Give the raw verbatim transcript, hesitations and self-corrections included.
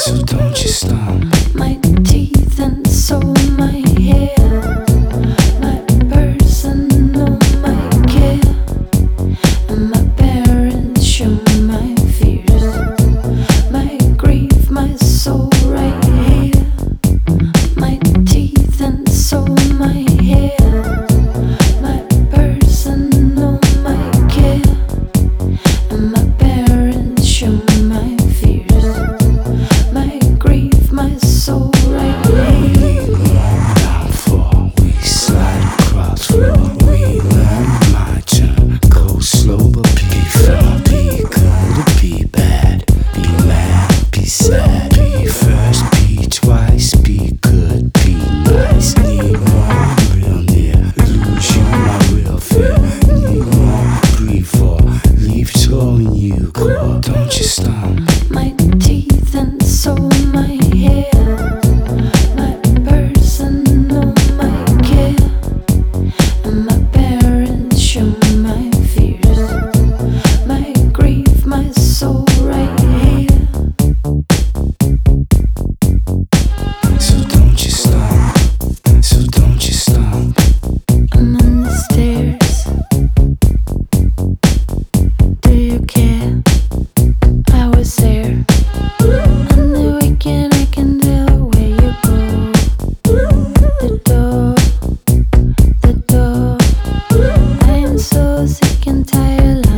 So don't you stop. My teeth and soul, my hair, my personal, my care, and my parents show my fears, my grief, my soul right here. My teeth and soul, my hair, my personal, my care, and my parents show my fears, my grief, my soul right here. We long down for, we slide across floor. We learn my turn, go slow but be fair. Be good or be bad, be mad, be sad. Be first, be twice, be good, be nice. Need more, real near, lose you, my real fear. Need more, breathe for, leave towing you core. Don't you stop. My teeth and soul, my hair, my personal, my care, and my parents show my fears, my grief, my soul right here. So don't you stop, so don't you stop. I'm on the stairs. Do you care? I was there. On the weekend, I can tell where you go. The door, the door. I am so sick and tired.